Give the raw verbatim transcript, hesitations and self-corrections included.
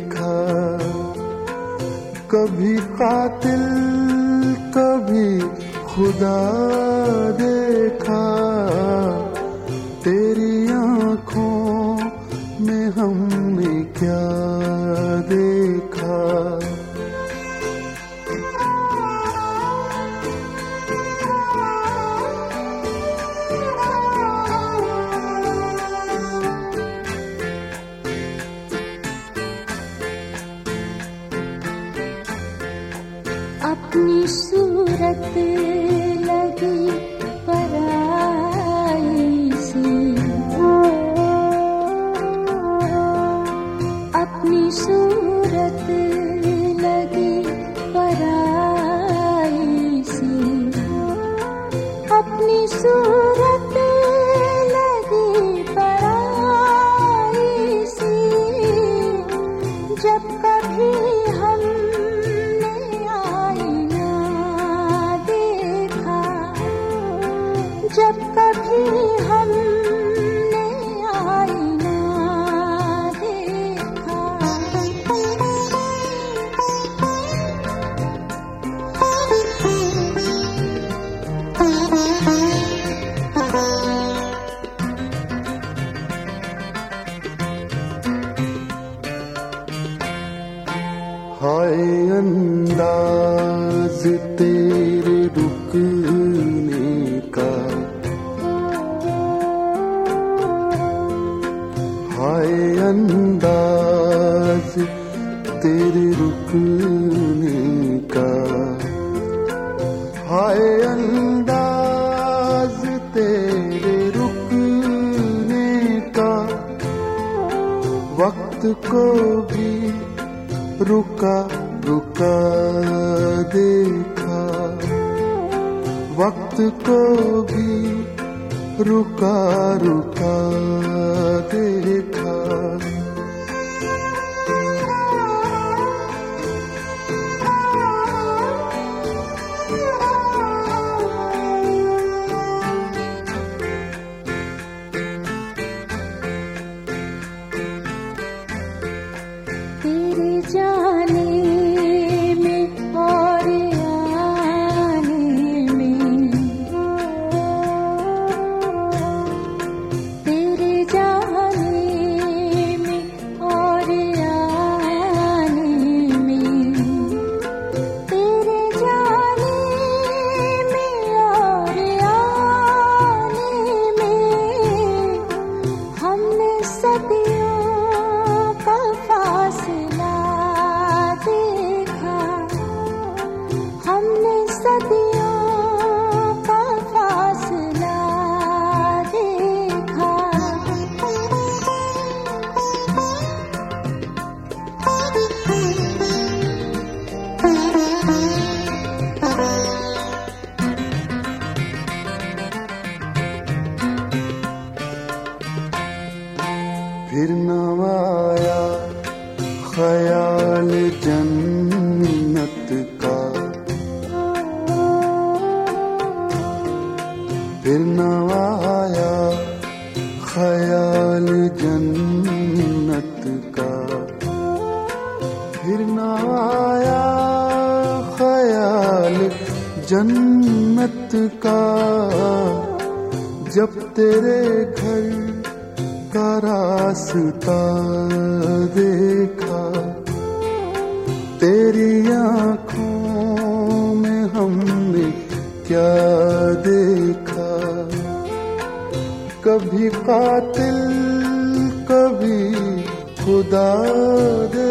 देखा, कभी कातिल कभी खुदा देखा, तेरी आँखों में हमने क्या देखा। अपनी सूरत लगी पराई सी, अपनी सूरत लगी पराई सी, अपनी सूरत लगी पराई सी। जब कभी हम जब कभी हमने आईना देखा, हाय अंदाज तेरे रुकने का, हाय अंदाज तेरे रुकने का, हाय अंदाज तेरे रुकने का। वक्त को भी रुका रुका देखा, वक्त को भी रुका रुका देखा। तेरे जाने में और आने में, तेरे जाने में और आने में, तेरे जाने में और आने में, हमने सदियों का फासला देखा, हमने सदियों का फासला देखा। फिर न आया ख्याल जन्नत का, फिर न आया ख्याल जन्नत का, फिर न आया ख्याल जन्नत का। जब तेरे घर का रास्ता देखा, तेरी आँखों में हमने क्या देखा। कभी कातिल कभी खुदा दे